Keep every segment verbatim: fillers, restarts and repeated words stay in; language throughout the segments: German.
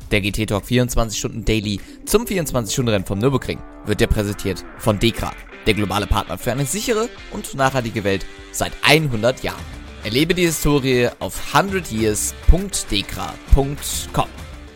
Der G T Talk vierundzwanzig Stunden Daily zum vierundzwanzig-Stunden-Rennen vom Nürburgring wird dir präsentiert von DEKRA, der globale Partner für eine sichere und nachhaltige Welt seit hundert Jahren. Erlebe die Historie auf hundert years punkt dekra punkt com.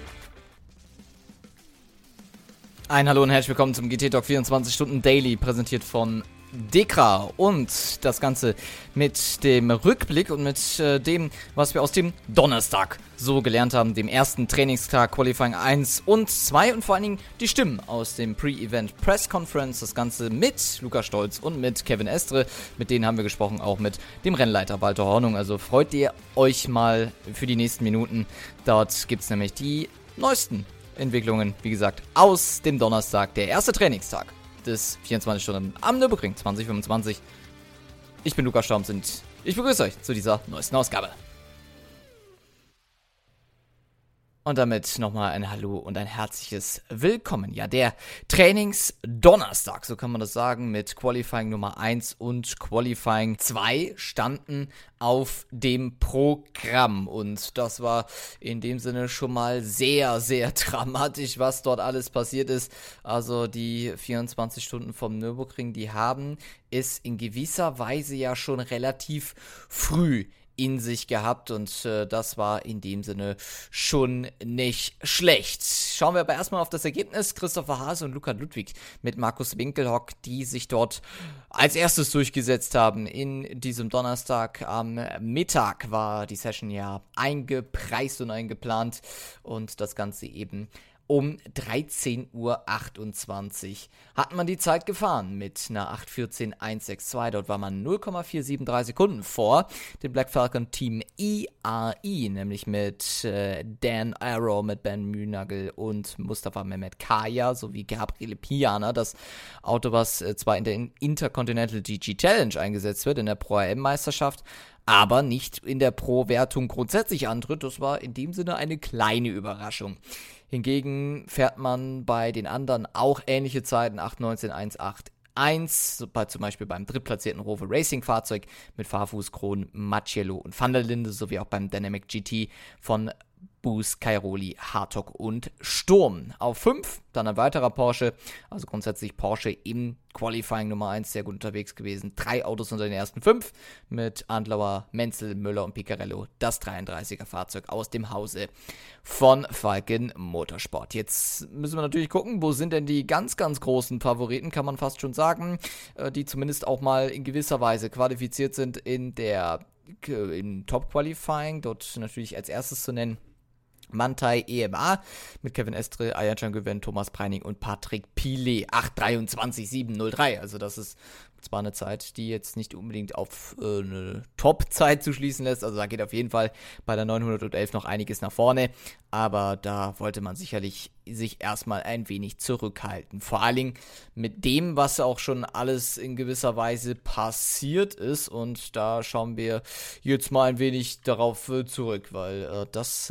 Ein Hallo und herzlich willkommen zum G T Talk vierundzwanzig Stunden Daily, präsentiert von DEKRA, und das Ganze mit dem Rückblick und mit äh, dem, was wir aus dem Donnerstag so gelernt haben, dem ersten Trainingstag Qualifying eins und zwei, und vor allen Dingen die Stimmen aus dem Pre-Event Press Conference, das Ganze mit Lukas Stolz und mit Kevin Estre, mit denen haben wir gesprochen, auch mit dem Rennleiter Walter Hornung. Also freut ihr euch mal für die nächsten Minuten, dort gibt es nämlich die neuesten Entwicklungen, wie gesagt, aus dem Donnerstag, der erste Trainingstag des vierundzwanzig Stunden am Nürburgring zwanzig fünfundzwanzig. Ich bin Lukas Storms und ich begrüße euch zu dieser neuesten Ausgabe. Und damit nochmal ein Hallo und ein herzliches Willkommen. Ja, der Trainings-Donnerstag, so kann man das sagen, mit Qualifying Nummer eins und Qualifying zwei standen auf dem Programm. Und das war in dem Sinne schon mal sehr, sehr dramatisch, was dort alles passiert ist. Also die vierundzwanzig Stunden vom Nürburgring, die haben es in gewisser Weise ja schon relativ früh in sich gehabt, und äh, das war in dem Sinne schon nicht schlecht. Schauen wir aber erstmal auf das Ergebnis. Christopher Haase und Luca Ludwig mit Markus Winkelhock, die sich dort als erstes durchgesetzt haben in diesem Donnerstag. Am Mittag war die Session ja eingepreist und eingeplant, und das Ganze eben um dreizehn Uhr achtundzwanzig hat man die Zeit gefahren mit einer acht vierzehn eins sechs zwei. Dort war man null Komma vier sieben drei Sekunden vor dem Black Falcon Team E R E, nämlich mit äh, Dan Arrow, mit Ben Mühnagel und Mustafa Mehmet Kaya sowie Gabriele Piana. Das Auto, was äh, zwar in der Intercontinental G G Challenge eingesetzt wird, in der Pro A M-Meisterschaft, aber nicht in der Pro-Wertung grundsätzlich antritt. Das war in dem Sinne eine kleine Überraschung. Hingegen fährt man bei den anderen auch ähnliche Zeiten, acht neunzehn eins acht eins, bei, zum Beispiel beim drittplatzierten Rover Racing Fahrzeug mit Fahrfuß, Kron, Macchiello und Van der Linde, sowie auch beim Dynamic G T von Boost, Cairoli, Hartog und Sturm. Auf fünf dann ein weiterer Porsche, also grundsätzlich Porsche im Qualifying Nummer eins sehr gut unterwegs gewesen. Drei Autos unter den ersten fünf mit Andlauer, Menzel, Müller und Picarello. Das dreiunddreißiger Fahrzeug aus dem Hause von Falken Motorsport. Jetzt müssen wir natürlich gucken, wo sind denn die ganz, ganz großen Favoriten, kann man fast schon sagen, die zumindest auch mal in gewisser Weise qualifiziert sind in der im Top-Qualifying. Dort natürlich als erstes zu nennen Manthey E M A mit Kevin Estre, Ayancan Güven, Thomas Preining und Patrick Pilet. acht dreiundzwanzig sieben null drei. Also das ist zwar eine Zeit, die jetzt nicht unbedingt auf äh, eine Top-Zeit zu schließen lässt. Also da geht auf jeden Fall bei der neunhundertelf noch einiges nach vorne. Aber da wollte man sicherlich sich erstmal ein wenig zurückhalten. Vor allen Dingen mit dem, was auch schon alles in gewisser Weise passiert ist. Und da schauen wir jetzt mal ein wenig darauf äh, zurück, weil äh, das äh,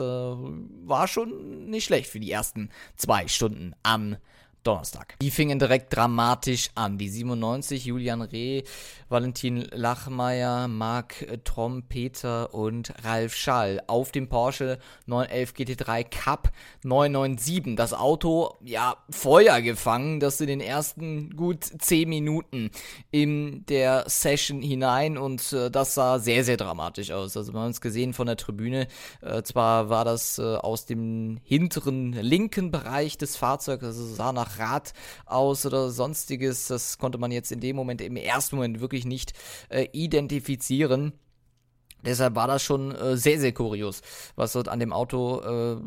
war schon nicht schlecht für die ersten zwei Stunden am Donnerstag. Die fingen direkt dramatisch an. Die siebenundneunzig, Julian Reh, Valentin Lachmeier, Marc Trompeter und Ralf Schall auf dem Porsche neun elf G T drei Cup neun neun sieben. Das Auto, ja, Feuer gefangen, das in den ersten gut zehn Minuten in der Session hinein, und äh, das sah sehr, sehr dramatisch aus. Also wir haben es gesehen von der Tribüne. Äh, zwar war das äh, aus dem hinteren linken Bereich des Fahrzeugs, also sah nach Rad aus oder sonstiges. Das konnte man jetzt in dem Moment, im ersten Moment wirklich nicht äh, identifizieren. Deshalb war das schon äh, sehr, sehr kurios, was dort an dem Auto äh,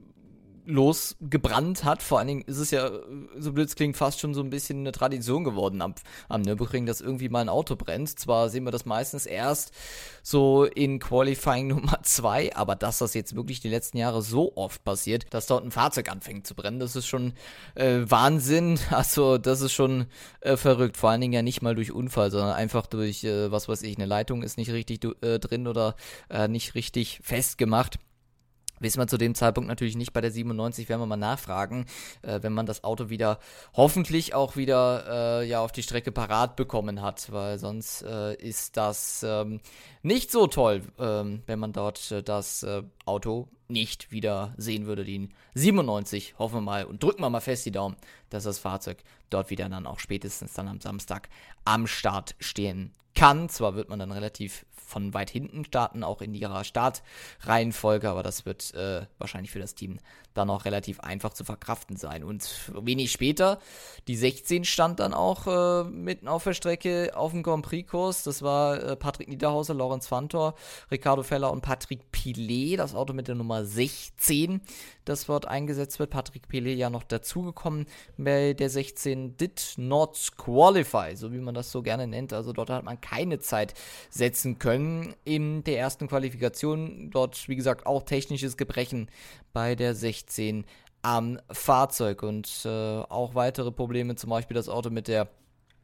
losgebrannt hat. Vor allen Dingen ist es ja, so blöd es klingt, fast schon so ein bisschen eine Tradition geworden am, am Nürburgring, dass irgendwie mal ein Auto brennt. Zwar sehen wir das meistens erst so in Qualifying Nummer zwei, aber dass das jetzt wirklich die letzten Jahre so oft passiert, dass dort ein Fahrzeug anfängt zu brennen, das ist schon äh, Wahnsinn. Also das ist schon äh, verrückt. Vor allen Dingen ja nicht mal durch Unfall, sondern einfach durch, äh, was weiß ich, eine Leitung ist nicht richtig äh, drin oder äh, nicht richtig festgemacht. Wissen wir zu dem Zeitpunkt natürlich nicht. Bei der siebenundneunzig werden wir mal nachfragen, äh, wenn man das Auto wieder hoffentlich auch wieder äh, ja auf die Strecke parat bekommen hat, weil sonst äh, ist das ähm, nicht so toll, ähm, wenn man dort äh, das äh, Auto nicht wieder sehen würde. Die siebenundneunzig, hoffen wir mal und drücken wir mal fest die Daumen, dass das Fahrzeug dort wieder dann auch spätestens dann am Samstag am Start stehen kann. Zwar wird man dann relativ von weit hinten starten, auch in ihrer Startreihenfolge, aber das wird äh, wahrscheinlich für das Team dann auch relativ einfach zu verkraften sein. Und wenig später, die sechzehn stand dann auch äh, mitten auf der Strecke auf dem Grand Prix-Kurs. Das war äh, Patrick Niederhauser, Lorenz Fantor, Ricardo Feller und Patrick Pilet, das Auto mit der Nummer sechzehn, das dort eingesetzt wird. Patrick Pilet ja noch dazugekommen bei der sechzehn, did not qualify, so wie man das so gerne nennt. Also dort hat man keine Zeit setzen können in der ersten Qualifikation. Dort, wie gesagt, auch technisches Gebrechen bei der sechzehn am Fahrzeug und äh, auch weitere Probleme, zum Beispiel das Auto mit der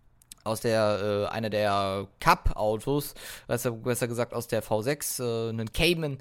aus der, äh, einer der Cup-Autos, besser, besser gesagt aus der V sechs, äh, einen Cayman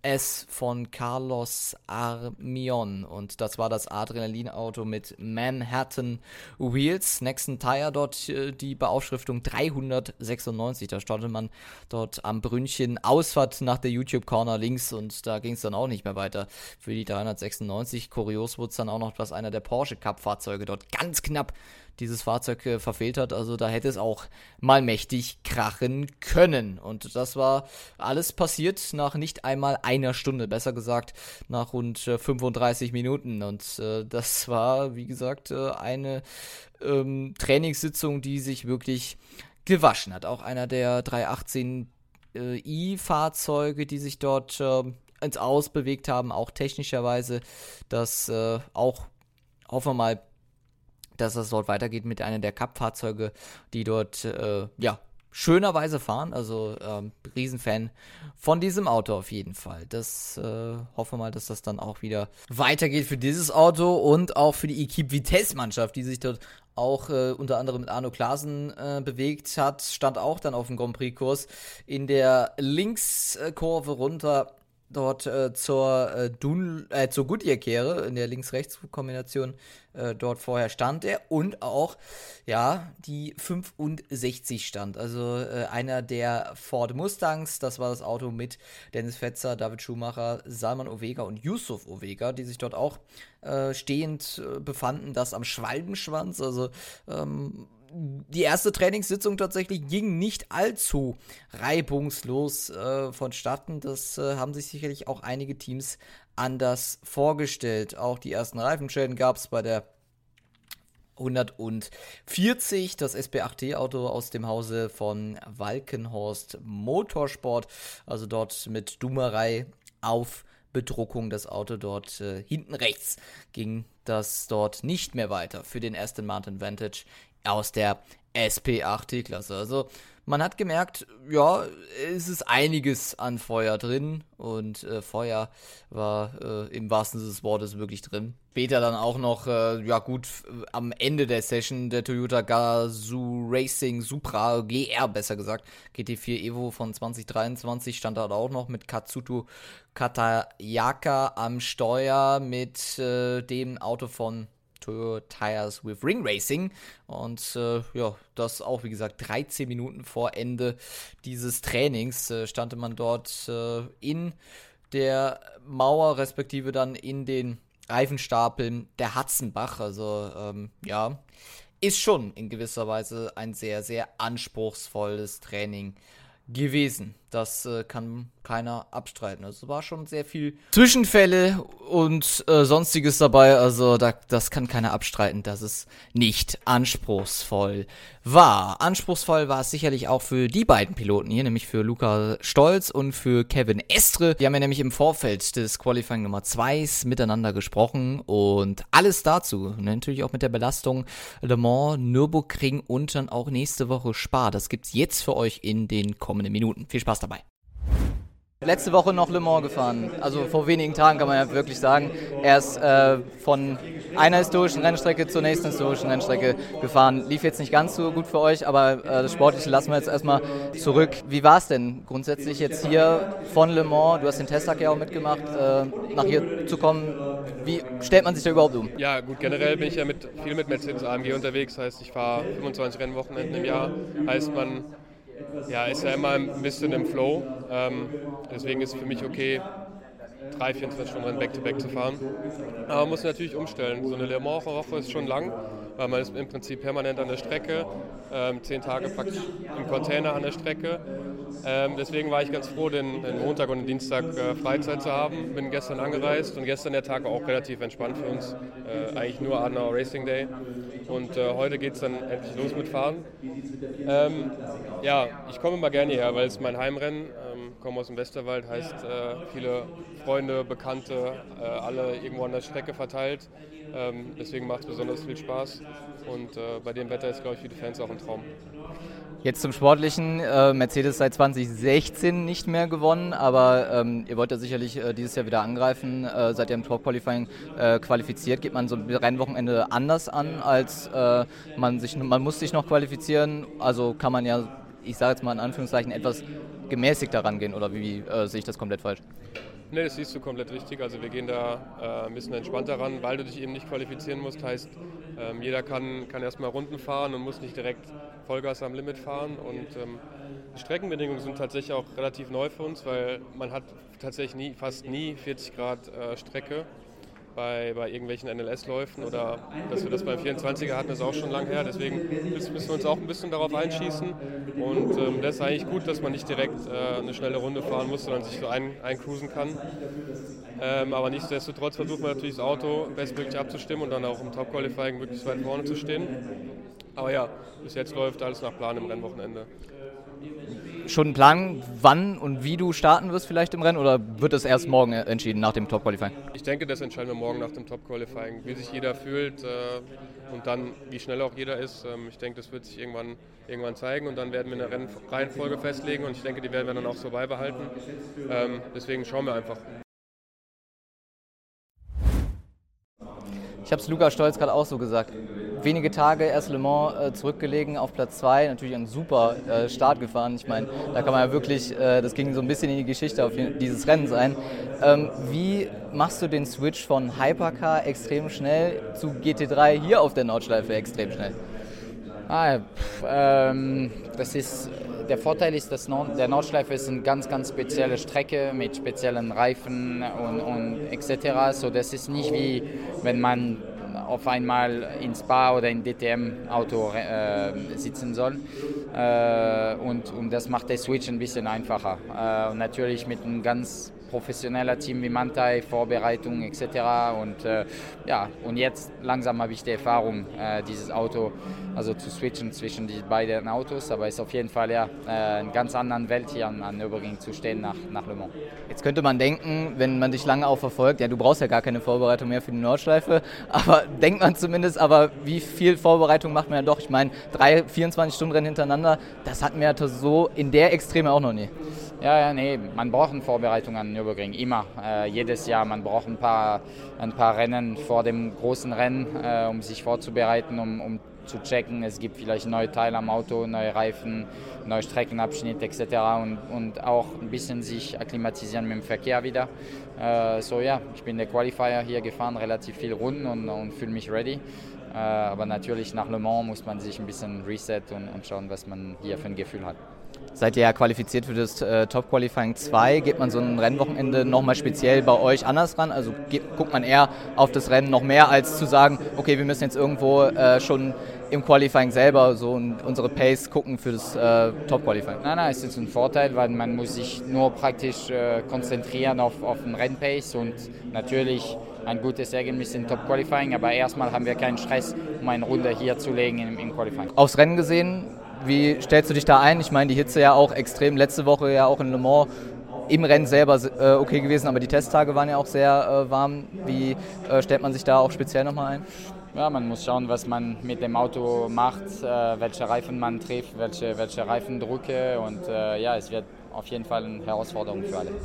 S von Carlos Armion, und das war das Adrenalin-Auto mit Manhattan Wheels. Nexen Tire dort äh, die Beaufschriftung dreihundertsechsundneunzig, da startet man dort am Brünnchen, Ausfahrt nach der YouTube-Corner links, und da ging es dann auch nicht mehr weiter für die dreihundertsechsundneunzig. Kurios wurde es dann auch noch, dass einer der Porsche Cup-Fahrzeuge dort ganz knapp dieses Fahrzeug äh, verfehlt hat, also da hätte es auch mal mächtig krachen können. Und das war alles passiert nach nicht einmal einer Stunde, besser gesagt nach rund äh, fünfunddreißig Minuten. Und äh, das war, wie gesagt, äh, eine ähm, Trainingssitzung, die sich wirklich gewaschen hat. Auch einer der dreihundertachtzehn äh, i-Fahrzeuge, die sich dort äh, ins Aus bewegt haben, auch technischerweise, das äh, auch, hoffen wir mal, dass das dort weitergeht mit einer der Cup-Fahrzeuge, die dort, äh, ja, schönerweise fahren. Also, ähm, Riesenfan von diesem Auto auf jeden Fall. Das, äh, hoffen wir mal, dass das dann auch wieder weitergeht für dieses Auto und auch für die Equipe Vitesse-Mannschaft, die sich dort auch äh, unter anderem mit Arno Klaasen äh, bewegt hat, stand auch dann auf dem Grand Prix-Kurs in der Linkskurve runter dort äh, zur, äh, Dun- äh, zur Goodyear-Kehre, in der Links-Rechts-Kombination, äh, dort vorher stand er, und auch, ja, die fünfundsechzig stand, also äh, einer der Ford Mustangs, das war das Auto mit Dennis Fetzer, David Schumacher, Salman Ovega und Yusuf Ovega, die sich dort auch äh, stehend äh, befanden, das am Schwalbenschwanz, also ähm, die erste Trainingssitzung tatsächlich ging nicht allzu reibungslos äh, vonstatten. Das äh, haben sich sicherlich auch einige Teams anders vorgestellt. Auch die ersten Reifenschäden gab es bei der hundertvierzig, das S P acht T-Auto aus dem Hause von Walkenhorst Motorsport. Also dort mit Dummerei auf Bedruckung das Auto dort äh, hinten rechts ging das dort nicht mehr weiter für den Aston Martin Vantage aus der S P acht T-Klasse. Also man hat gemerkt, ja, es ist einiges an Feuer drin, und äh, Feuer war äh, im wahrsten Sinne des Wortes wirklich drin. Später dann auch noch, äh, ja gut, f- am Ende der Session der Toyota Gazoo Racing Supra G R, besser gesagt, G T vier Evo von zwanzig dreiundzwanzig, stand da auch noch mit Katsuto Katayaka am Steuer, mit äh, dem Auto von Toyo Tires with Ring Racing, und äh, ja, das auch, wie gesagt, dreizehn Minuten vor Ende dieses Trainings äh, stand man dort äh, in der Mauer, respektive dann in den Reifenstapeln der Hatzenbach. Also ähm, ja, ist schon in gewisser Weise ein sehr, sehr anspruchsvolles Training gewesen. Das äh, kann keiner abstreiten. Also es war schon sehr viel Zwischenfälle und äh, Sonstiges dabei. Also da, das kann keiner abstreiten, dass es nicht anspruchsvoll war. Anspruchsvoll war es sicherlich auch für die beiden Piloten hier, nämlich für Luca Stolz und für Kevin Estre. Die haben ja nämlich im Vorfeld des Qualifying Nummer zwei miteinander gesprochen, und alles dazu, natürlich auch mit der Belastung Le Mans, Nürburgring und dann auch nächste Woche Spa. Das gibt's jetzt für euch in den kommenden Minuten. Viel Spaß dabei. Letzte Woche noch Le Mans gefahren, also vor wenigen Tagen kann man ja wirklich sagen, er ist äh, von einer historischen Rennstrecke zur nächsten historischen Rennstrecke gefahren. Lief jetzt nicht ganz so gut für euch, aber äh, das Sportliche lassen wir jetzt erstmal zurück. Wie war es denn grundsätzlich jetzt hier von Le Mans, du hast den Testtag ja auch mitgemacht, äh, nach hier zu kommen? Wie stellt man sich da überhaupt um? Ja gut, generell bin ich ja mit, viel mit Mercedes A M G unterwegs, heißt ich fahre fünfundzwanzig Rennwochenenden im Jahr, heißt man ja, ist ja immer ein bisschen im Flow, ähm, deswegen ist es für mich okay, drei, vierundzwanzig Stunden Rennen Back-to-Back zu fahren. Aber man muss natürlich umstellen. So eine Le Mans-Woche ist schon lang, weil man ist im Prinzip permanent an der Strecke, ähm, zehn Tage praktisch im Container an der Strecke. Ähm, deswegen war ich ganz froh, den, den Montag und den Dienstag äh, Freizeit zu haben. Bin gestern angereist und gestern der Tag war auch relativ entspannt für uns. Äh, eigentlich nur Adenauer Racing Day. Und äh, heute geht es dann endlich los mit Fahren. Ähm, ja, ich komme immer gerne hierher, weil es mein Heimrennen, ähm, komme aus dem Westerwald, heißt äh, viele Freunde, Bekannte, äh, alle irgendwo an der Strecke verteilt. Ähm, deswegen macht es besonders viel Spaß und äh, bei dem Wetter ist, glaube ich, für die Fans auch ein Traum. Jetzt zum Sportlichen, äh, Mercedes seit zwanzig sechzehn nicht mehr gewonnen, aber ähm, ihr wollt ja sicherlich äh, dieses Jahr wieder angreifen, äh, seid ihr im Top-Qualifying äh, qualifiziert, geht man so ein Rennwochenende anders an, als äh, man sich, man muss sich noch qualifizieren, also kann man ja, ich sage jetzt mal in Anführungszeichen, etwas gemäßigter rangehen, oder wie äh, sehe ich das komplett falsch? Nee, das siehst du komplett richtig. Also wir gehen da äh, ein bisschen entspannter ran, weil du dich eben nicht qualifizieren musst. Heißt, ähm, jeder kann, kann erstmal Runden fahren und muss nicht direkt Vollgas am Limit fahren. Und ähm, die Streckenbedingungen sind tatsächlich auch relativ neu für uns, weil man hat tatsächlich nie, fast nie vierzig Grad äh, Strecke bei, bei irgendwelchen N L S-Läufen. Oder dass wir das beim vierundzwanziger hatten, ist auch schon lange her. Deswegen müssen wir uns auch ein bisschen darauf einschießen. Und ähm, das ist eigentlich gut, dass man nicht direkt äh, eine schnelle Runde fahren muss, sondern sich so ein, eincruisen kann. Ähm, aber nichtsdestotrotz versucht man natürlich das Auto bestmöglich abzustimmen und dann auch im Top-Qualifying möglichst weit vorne zu stehen. Aber ja, bis jetzt läuft alles nach Plan im Rennwochenende. Schon ein Plan, wann und wie du starten wirst vielleicht im Rennen, oder wird das erst morgen entschieden nach dem Top-Qualifying? Ich denke, das entscheiden wir morgen nach dem Top-Qualifying, wie sich jeder fühlt äh, und dann wie schnell auch jeder ist. Ähm, ich denke, das wird sich irgendwann, irgendwann zeigen und dann werden wir eine Rennreihenfolge festlegen und ich denke, die werden wir dann auch so beibehalten. Ähm, deswegen schauen wir einfach. Ich habe es Luca Stolz gerade auch so gesagt. Wenige Tage erst Le Mans äh, zurückgelegen auf Platz zwei, natürlich ein super äh, Start gefahren. Ich meine, da kann man ja wirklich, äh, das ging so ein bisschen in die Geschichte auf dieses Rennen sein. Ähm, wie machst du den Switch von Hypercar extrem schnell zu G T drei hier auf der Nordschleife extrem schnell? Ah, pff, ähm, das ist, der Vorteil ist, dass Nord, der Nordschleife ist eine ganz, ganz spezielle Strecke mit speziellen Reifen und, und et cetera. So, das ist nicht wie wenn man auf einmal in Spa oder in D T M-Auto äh, sitzen soll. Äh, und, und das macht der Switch ein bisschen einfacher. Äh, und natürlich mit einem ganz professioneller Team wie Manthey, Vorbereitung et cetera. Und äh, ja, und jetzt langsam habe ich die Erfahrung, äh, dieses Auto also zu switchen zwischen die beiden Autos. Aber es ist auf jeden Fall ja äh, eine ganz andere Welt hier an, an Nürburgring zu stehen nach, nach Le Mans. Jetzt könnte man denken, wenn man dich lange auch verfolgt, ja, du brauchst ja gar keine Vorbereitung mehr für die Nordschleife, aber denkt man zumindest, aber wie viel Vorbereitung macht man ja doch? Ich meine, drei vierundzwanzig Stunden Rennen hintereinander, das hatten wir ja so in der Extreme auch noch nie. Ja, ja, nee, man braucht eine Vorbereitung an Nürburgring, immer, äh, jedes Jahr. Man braucht ein paar, ein paar Rennen vor dem großen Rennen, äh, um sich vorzubereiten, um, um zu checken, es gibt vielleicht neue Teile am Auto, neue Reifen, neue Streckenabschnitte et cetera. Und, und auch ein bisschen sich akklimatisieren mit dem Verkehr wieder. Äh, so ja, ich bin der Qualifier hier gefahren, relativ viele Runden und, und fühle mich ready. Äh, aber natürlich nach Le Mans muss man sich ein bisschen reset und, und schauen, was man hier für ein Gefühl hat. Seid ihr ja qualifiziert für das äh, Top Qualifying zwei, geht man so ein Rennwochenende nochmal speziell bei euch anders ran? Also geht, guckt man eher auf das Rennen noch mehr, als zu sagen, okay, wir müssen jetzt irgendwo äh, schon im Qualifying selber so unsere Pace gucken für das äh, Top Qualifying? Nein, nein, es ist ein Vorteil, weil man muss sich nur praktisch äh, konzentrieren auf, auf den Rennpace und natürlich ein gutes Ergebnis im Top Qualifying, aber erstmal haben wir keinen Stress, um eine Runde hier zu legen im, im Qualifying. Aufs Rennen gesehen, wie stellst du dich da ein? Ich meine, die Hitze ja auch extrem, letzte Woche ja auch in Le Mans im Rennen selber äh, okay gewesen, aber die Testtage waren ja auch sehr äh, warm. Wie äh, stellt man sich da auch speziell nochmal ein? Ja, man muss schauen, was man mit dem Auto macht, äh, welche Reifen man trifft, welche, welche Reifendrücke und äh, ja, es wird auf jeden Fall eine Herausforderung für alle.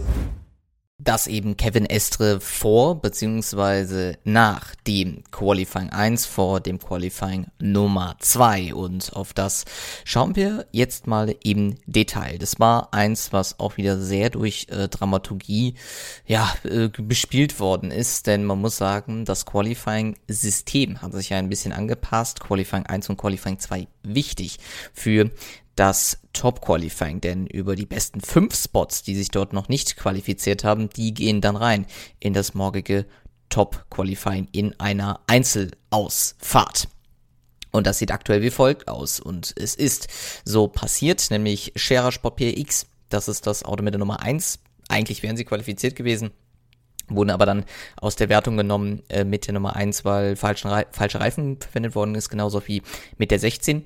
Dass eben Kevin Estre vor bzw. nach dem Qualifying eins vor dem Qualifying Nummer zwei, und auf das schauen wir jetzt mal im Detail. Das war eins, was auch wieder sehr durch äh, Dramaturgie ja äh, bespielt worden ist, denn man muss sagen, das Qualifying-System hat sich ja ein bisschen angepasst. Qualifying eins und Qualifying zwei wichtig für das Top-Qualifying, denn über die besten fünf Spots, die sich dort noch nicht qualifiziert haben, die gehen dann rein in das morgige Top-Qualifying in einer Einzelausfahrt. Und das sieht aktuell wie folgt aus, und es ist so passiert, nämlich Scherer Sport P R X, das ist das Auto mit der Nummer eins, eigentlich wären sie qualifiziert gewesen, wurden aber dann aus der Wertung genommen äh, mit der Nummer eins, weil falschen Re- falsche Reifen verwendet worden ist, genauso wie mit der sechzehn.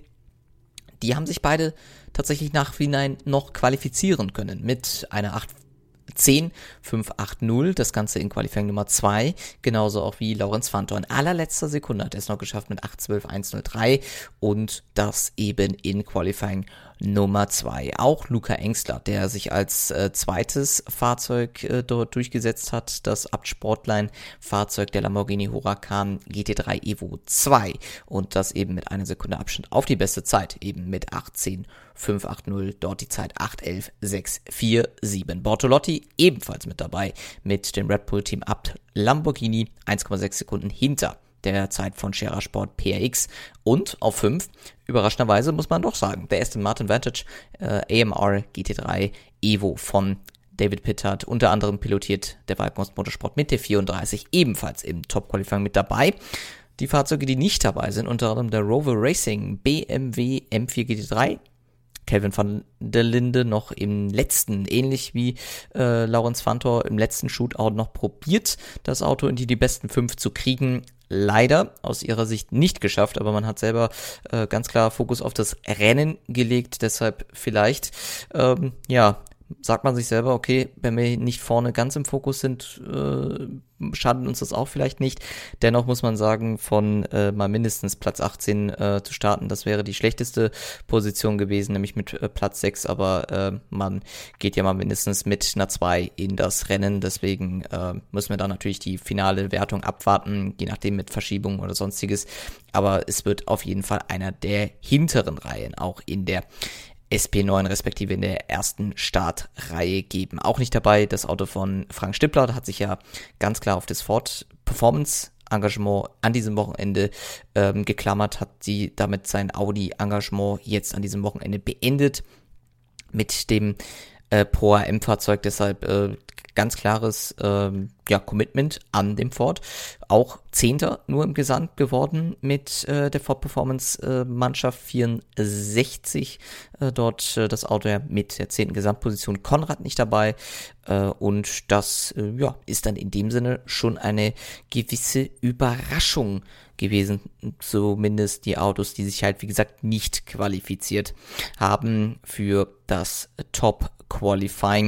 Die haben sich beide tatsächlich nachhinein noch qualifizieren können mit einer acht zehn fünf acht null, das Ganze in Qualifying Nummer zwei, genauso auch wie Laurens Fantor. In allerletzter Sekunde hat er es noch geschafft mit acht zwölf eins null drei und das eben in Qualifying Nummer zwei. Auch Luca Engstler, der sich als äh, zweites Fahrzeug äh, dort durchgesetzt hat, das Abt Sportline-Fahrzeug der Lamborghini Huracan G T drei Evo zwei, und das eben mit einer Sekunde Abstand auf die beste Zeit, eben mit acht zehn fünf acht null, dort die Zeit acht elf sechs vier sieben. Bortolotti ebenfalls mit dabei mit dem Red Bull Team Abt Lamborghini, eins Komma sechs Sekunden hinter der Zeit von Scherer Sport P R X, und auf fünf, überraschenderweise muss man doch sagen, der Aston Martin Vantage äh, A M R G T drei Evo von David Pittard, unter anderem pilotiert der Valkens Motorsport mit der vierunddreißig, ebenfalls im Top-Qualifying mit dabei. Die Fahrzeuge, die nicht dabei sind, unter anderem der Rover Racing B M W M vier G T drei, Kelvin van der Linde noch im letzten, ähnlich wie äh, Laurens Fantor, im letzten Shootout noch probiert, das Auto in die, die besten fünf zu kriegen. Leider aus ihrer Sicht nicht geschafft, aber man hat selber äh, ganz klar Fokus auf das Rennen gelegt, deshalb vielleicht, ähm, ja, sagt man sich selber, okay, wenn wir nicht vorne ganz im Fokus sind, äh, schadet uns das auch vielleicht nicht. Dennoch muss man sagen, von äh, mal mindestens Platz achtzehn äh, zu starten, das wäre die schlechteste Position gewesen, nämlich mit äh, Platz sechs, aber äh, man geht ja mal mindestens mit einer zwei in das Rennen, deswegen äh, müssen wir da natürlich die finale Wertung abwarten, je nachdem mit Verschiebung oder sonstiges, aber es wird auf jeden Fall einer der hinteren Reihen auch in der S P neun respektive in der ersten Startreihe geben. Auch nicht dabei das Auto von Frank Stippler, da hat sich ja ganz klar auf das Ford Performance Engagement an diesem Wochenende ähm, geklammert, hat sie damit sein Audi Engagement jetzt an diesem Wochenende beendet mit dem äh, Pro A M-Fahrzeug, deshalb äh, ganz klares ähm, ja, Commitment an dem Ford. Auch Zehnter nur im Gesamt geworden mit äh, der Ford Performance äh, Mannschaft vierundsechzig. Äh, dort äh, das Auto ja mit der zehnten Gesamtposition. Konrad nicht dabei. Äh, und das äh, ja, ist dann in dem Sinne schon eine gewisse Überraschung gewesen. Zumindest die Autos, die sich halt, wie gesagt, nicht qualifiziert haben für das Top Qualifying.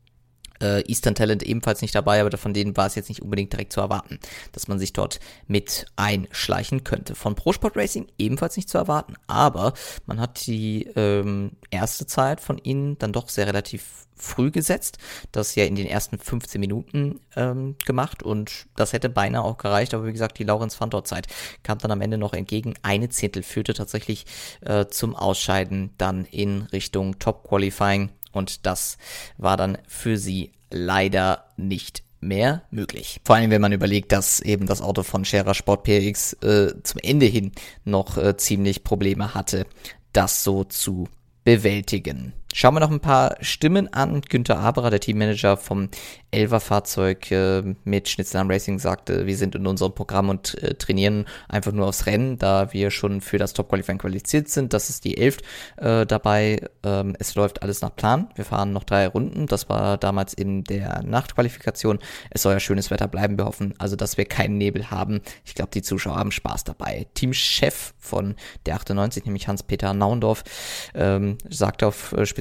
Äh, Eastern Talent ebenfalls nicht dabei, aber von denen war es jetzt nicht unbedingt direkt zu erwarten, dass man sich dort mit einschleichen könnte. Von Pro Sport Racing ebenfalls nicht zu erwarten, aber man hat die ähm, erste Zeit von ihnen dann doch sehr relativ früh gesetzt, das ja in den ersten fünfzehn Minuten ähm, gemacht, und das hätte beinahe auch gereicht, aber wie gesagt, die Laurens Fantor Zeit kam dann am Ende noch entgegen. Eine Zehntel führte tatsächlich äh, zum Ausscheiden dann in Richtung Top Qualifying. Und das war dann für sie leider nicht mehr möglich. Vor allem, wenn man überlegt, dass eben das Auto von Scherer Sport P R X äh, zum Ende hin noch äh, ziemlich Probleme hatte, das so zu bewältigen. Schauen wir noch ein paar Stimmen an. Günther Aberer, der Teammanager vom Elfer-Fahrzeug äh, mit Schnitzelam Racing, sagte, wir sind in unserem Programm und äh, trainieren einfach nur aufs Rennen, da wir schon für das Top-Qualifying qualifiziert sind. Das ist die elf äh, dabei. Ähm, es läuft alles nach Plan. Wir fahren noch drei Runden. Das war damals in der Nachtqualifikation. Es soll ja schönes Wetter bleiben. Wir hoffen also, dass wir keinen Nebel haben. Ich glaube, die Zuschauer haben Spaß dabei. Teamchef von der achtundneunzig, nämlich Hans-Peter Naundorf, ähm, sagte auf äh,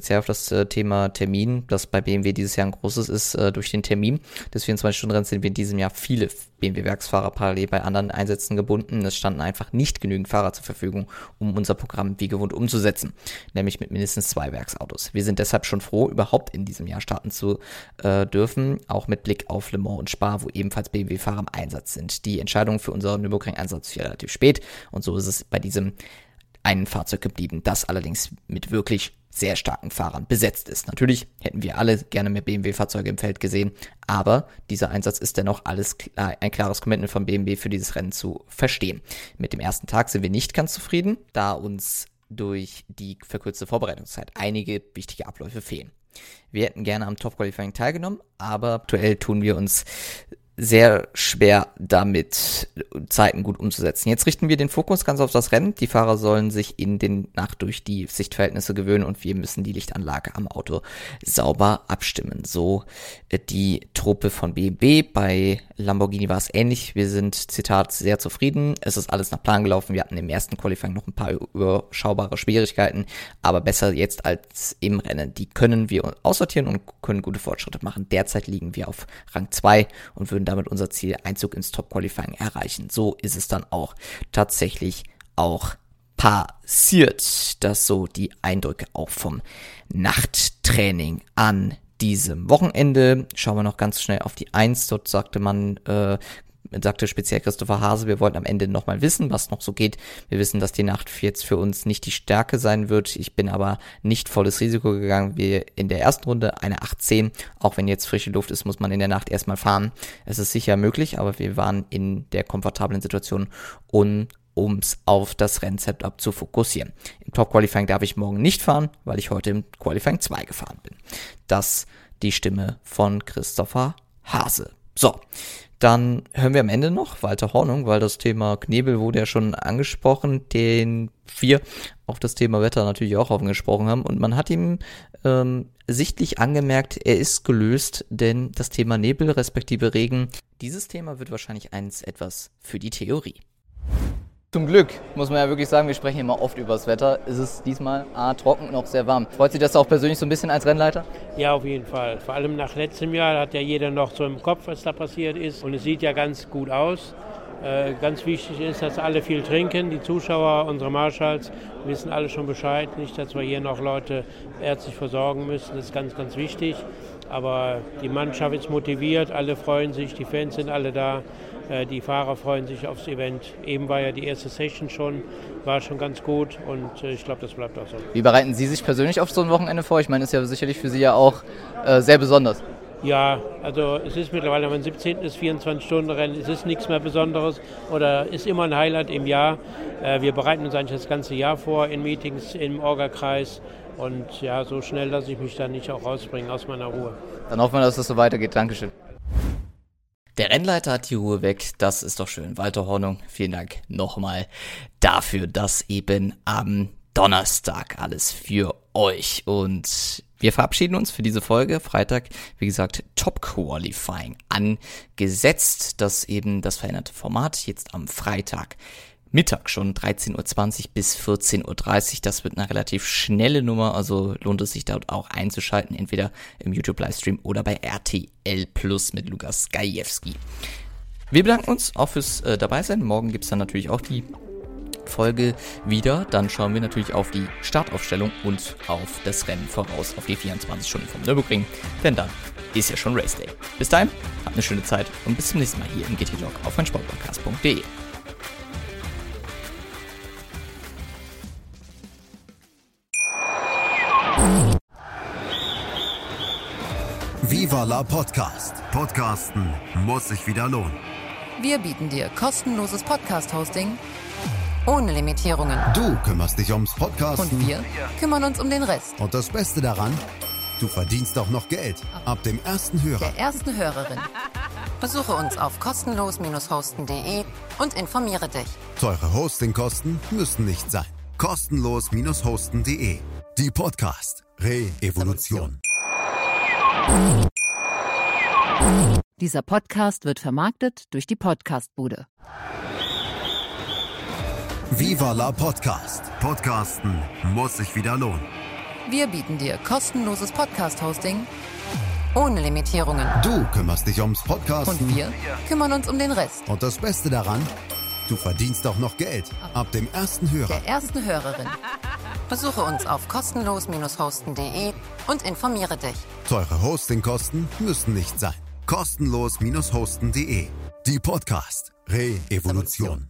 speziell auf das äh, Thema Termin, das bei B M W dieses Jahr ein großes ist. Äh, durch den Termin des vierundzwanzig-Stunden-Rennens sind wir in diesem Jahr viele B M W-Werksfahrer parallel bei anderen Einsätzen gebunden. Es standen einfach nicht genügend Fahrer zur Verfügung, um unser Programm wie gewohnt umzusetzen, nämlich mit mindestens zwei Werksautos. Wir sind deshalb schon froh, überhaupt in diesem Jahr starten zu äh, dürfen, auch mit Blick auf Le Mans und Spa, wo ebenfalls B M W-Fahrer im Einsatz sind. Die Entscheidung für unseren Nürburgring-Einsatz ist relativ spät und so ist es bei diesem einen Fahrzeug geblieben, das allerdings mit wirklich sehr starken Fahrern besetzt ist. Natürlich hätten wir alle gerne mehr B M W-Fahrzeuge im Feld gesehen, aber dieser Einsatz ist dennoch alles klar, ein klares Commitment von B M W für dieses Rennen zu verstehen. Mit dem ersten Tag sind wir nicht ganz zufrieden, da uns durch die verkürzte Vorbereitungszeit einige wichtige Abläufe fehlen. Wir hätten gerne am Top-Qualifying teilgenommen, aber aktuell tun wir uns sehr schwer damit, Zeiten gut umzusetzen. Jetzt richten wir den Fokus ganz auf das Rennen. Die Fahrer sollen sich in den Nacht durch die Sichtverhältnisse gewöhnen und wir müssen die Lichtanlage am Auto sauber abstimmen. So die Truppe von B M W. Bei Lamborghini war es ähnlich. Wir sind, Zitat, sehr zufrieden. Es ist alles nach Plan gelaufen. Wir hatten im ersten Qualifying noch ein paar überschaubare Schwierigkeiten, aber besser jetzt als im Rennen. Die können wir aussortieren und können gute Fortschritte machen. Derzeit liegen wir auf Rang zwei und würden damit unser Ziel Einzug ins Top-Qualifying erreichen. So ist es dann auch tatsächlich auch passiert. Das so die Eindrücke auch vom Nachttraining an diesem Wochenende. Schauen wir noch ganz schnell auf die eins. Dort sagte man, äh, sagte speziell Christopher Hase, wir wollten am Ende nochmal wissen, was noch so geht. Wir wissen, dass die Nacht jetzt für uns nicht die Stärke sein wird. Ich bin aber nicht volles Risiko gegangen. Wir in der ersten Runde eine acht zehn. Auch wenn jetzt frische Luft ist, muss man in der Nacht erstmal fahren. Es ist sicher möglich, aber wir waren in der komfortablen Situation, um ums auf das Rennsetup zu fokussieren. Im Top-Qualifying darf ich morgen nicht fahren, weil ich heute im Qualifying zwei gefahren bin. Das die Stimme von Christopher Hase. So, dann hören wir am Ende noch Walter Hornung, weil das Thema Knebel wurde ja schon angesprochen, den wir auf das Thema Wetter natürlich auch angesprochen haben. Und man hat ihm ähm, sichtlich angemerkt, er ist gelöst, denn das Thema Nebel respektive Regen, dieses Thema wird wahrscheinlich eins etwas für die Theorie. Zum Glück, muss man ja wirklich sagen, wir sprechen immer oft über das Wetter. Es ist diesmal A, trocken und auch sehr warm. Freut sich das auch persönlich so ein bisschen als Rennleiter? Ja, auf jeden Fall. Vor allem nach letztem Jahr hat ja jeder noch so im Kopf, was da passiert ist. Und es sieht ja ganz gut aus. Äh, ganz wichtig ist, dass alle viel trinken. Die Zuschauer, unsere Marschalls, wissen alle schon Bescheid. Nicht, dass wir hier noch Leute ärztlich versorgen müssen. Das ist ganz, ganz wichtig. Aber die Mannschaft ist motiviert, alle freuen sich, die Fans sind alle da. Die Fahrer freuen sich aufs Event. Eben war ja die erste Session schon, war schon ganz gut und ich glaube, das bleibt auch so. Wie bereiten Sie sich persönlich auf so ein Wochenende vor? Ich meine, das ist ja sicherlich für Sie ja auch äh, sehr besonders. Ja, also es ist mittlerweile am siebzehnten ist vierundzwanzig-Stunden-Rennen, es ist nichts mehr Besonderes oder ist immer ein Highlight im Jahr. Wir bereiten uns eigentlich das ganze Jahr vor in Meetings im Orga-Kreis und ja, so schnell lasse ich mich da nicht auch rausbringen aus meiner Ruhe. Dann hoffen wir, dass das so weitergeht. Dankeschön. Der Rennleiter hat die Ruhe weg, das ist doch schön. Walter Hornung, vielen Dank nochmal dafür, dass eben am Donnerstag alles für euch. Und wir verabschieden uns für diese Folge. Freitag, wie gesagt, Top Qualifying angesetzt. Das eben das veränderte Format jetzt am Freitag. Mittag schon, dreizehn Uhr zwanzig bis vierzehn Uhr dreißig. Das wird eine relativ schnelle Nummer, also lohnt es sich dort auch einzuschalten, entweder im YouTube-Livestream oder bei R T L Plus mit Lukas Gajewski. Wir bedanken uns auch fürs äh, Dabeisein. Morgen gibt es dann natürlich auch die Folge wieder. Dann schauen wir natürlich auf die Startaufstellung und auf das Rennen voraus, auf die vierundzwanzig Stunden vom Nürburgring, denn dann ist ja schon Race Day. Bis dahin, habt eine schöne Zeit und bis zum nächsten Mal hier im G T Talk auf meinsportpodcast punkt de. Viva la Podcast. Podcasten muss sich wieder lohnen. Wir bieten dir kostenloses Podcast-Hosting ohne Limitierungen. Du kümmerst dich ums Podcasten. Und wir kümmern uns um den Rest. Und das Beste daran, du verdienst auch noch Geld. Ab dem ersten Hörer. Der ersten Hörerin. Besuche uns auf kostenlos hosten punkt de und informiere dich. Teure Hostingkosten müssen nicht sein. kostenlos hosten punkt de. Die Podcast Re-Evolution. Dieser Podcast wird vermarktet durch die Podcastbude. Viva la Podcast. Podcasten muss sich wieder lohnen. Wir bieten dir kostenloses Podcast-Hosting ohne Limitierungen. Du kümmerst dich ums Podcasten. Und wir kümmern uns um den Rest. Und das Beste daran, du verdienst auch noch Geld. Ab dem ersten Hörer. Der ersten Hörerin. Besuche uns auf kostenlos hosten punkt de und informiere dich. Teure Hostingkosten müssen nicht sein. kostenlos hosten punkt de. Die Podcast Re-Evolution.